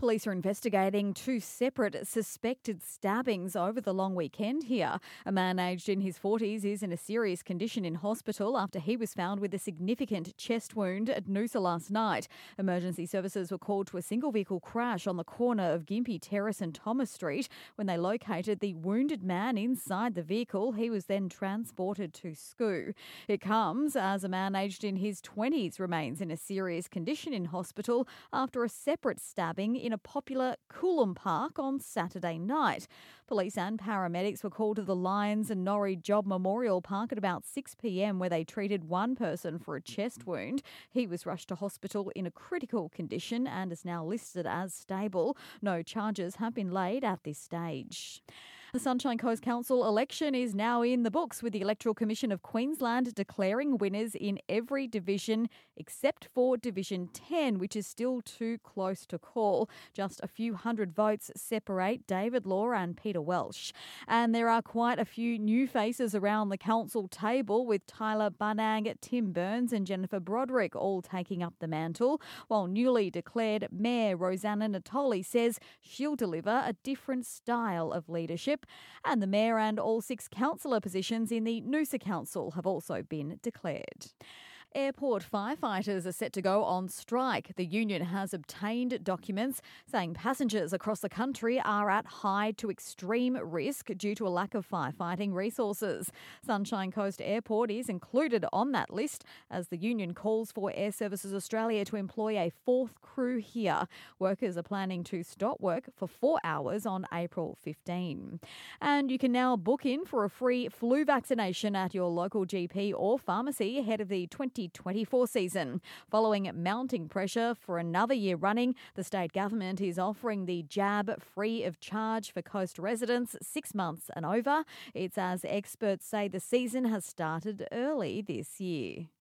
Police are investigating two separate suspected stabbings over the long weekend here. A man aged in his 40s is in a serious condition in hospital after he was found with a significant chest wound at Noosa last night. Emergency services were called to a single vehicle crash on the corner of Gympie Terrace and Thomas Street. When they located the wounded man inside the vehicle, he was then transported to SCOO. It comes as a man aged in his 20s remains in a serious condition in hospital after a separate stabbing in a popular Coolum Park on Saturday night. Police and paramedics were called to the Lions and Norrie Job Memorial Park at about 6 p.m, where they treated one person for a chest wound. He was rushed to hospital in a critical condition and is now listed as stable. No charges have been laid at this stage. The Sunshine Coast Council election is now in the books, with the Electoral Commission of Queensland declaring winners in every division except for Division 10, which is still too close to call. Just a few hundred votes separate David Law and Peter Welsh. And there are quite a few new faces around the council table, with Tyler Bunang, Tim Burns and Jennifer Broderick all taking up the mantle, while newly declared Mayor Rosanna Natoli says she'll deliver a different style of leadership. And the Mayor and all 6 councillor positions in the Noosa Council have also been declared. Airport firefighters are set to go on strike. The union has obtained documents saying passengers across the country are at high to extreme risk due to a lack of firefighting resources. Sunshine Coast Airport is included on that list as the union calls for Air Services Australia to employ a 4th crew here. Workers are planning to stop work for 4 hours on April 15. And you can now book in for a free flu vaccination at your local GP or pharmacy ahead of the 2024 season. Following mounting pressure for another year running, the state government is offering the jab free of charge for coast residents 6 months and over. It's as experts say the season has started early this year.